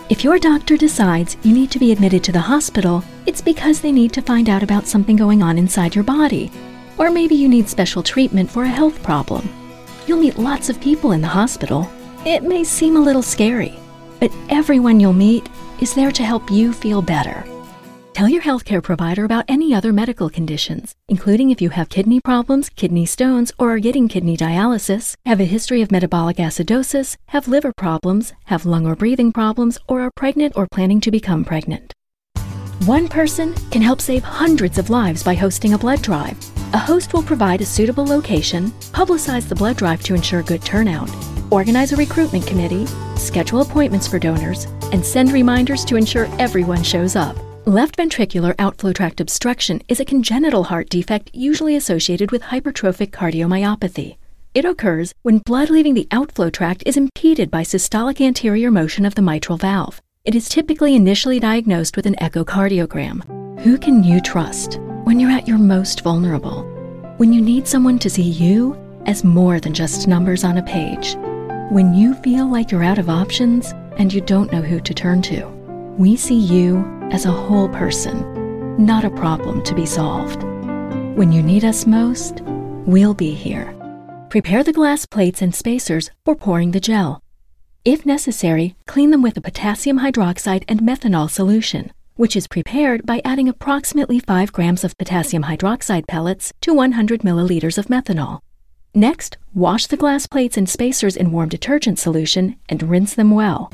If your doctor decides you need to be admitted to the hospital, it's because they need to find out about something going on inside your body. Or maybe you need special treatment for a health problem. You'll meet lots of people in the hospital. It may seem a little scary, but everyone you'll meet is there to help you feel better. Tell your healthcare provider about any other medical conditions, including if you have kidney problems, kidney stones, or are getting kidney dialysis, have a history of metabolic acidosis, have liver problems, have lung or breathing problems, or are pregnant or planning to become pregnant. One person can help save hundreds of lives by hosting a blood drive. A host will provide a suitable location, publicize the blood drive to ensure good turnout, organize a recruitment committee, schedule appointments for donors, and send reminders to ensure everyone shows up. Left ventricular outflow tract obstruction is a congenital heart defect usually associated with hypertrophic cardiomyopathy. It occurs when blood leaving the outflow tract is impeded by systolic anterior motion of the mitral valve. It is typically initially diagnosed with an echocardiogram. Who can you trust when you're at your most vulnerable? When you need someone to see you as more than just numbers on a page? When you feel like you're out of options and you don't know who to turn to? We see you as a whole person, not a problem to be solved. When you need us most, we'll be here. Prepare the glass plates and spacers for pouring the gel. If necessary, clean them with a potassium hydroxide and methanol solution, which is prepared by adding approximately 5 grams of potassium hydroxide pellets to 100 milliliters of methanol. Next, wash the glass plates and spacers in warm detergent solution and rinse them well.